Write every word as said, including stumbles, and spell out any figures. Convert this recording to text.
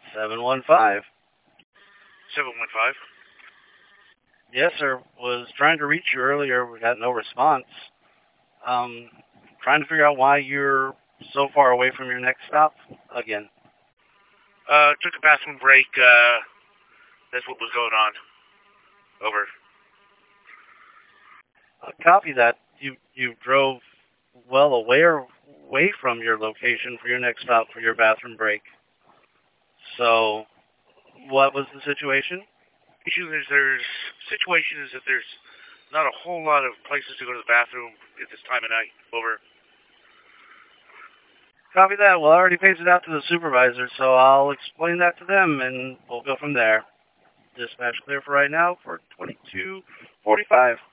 seven one five. seven one five. Yes, sir. Was trying to reach you earlier. We got no response. Um, trying to figure out why you're so far away from your next stop again. Uh, took a bathroom break. Uh, that's what was going on. Over. Uh, copy that. You you drove well away away from your location for your next stop for your bathroom break. So, what was the situation? Issue is there's situation is that there's not a whole lot of places to go to the bathroom at this time of night. Over. Copy that. Well, I already pasted it out to the supervisor, so I'll explain that to them, and we'll go from there. Dispatch clear for right now for twenty-two forty-five.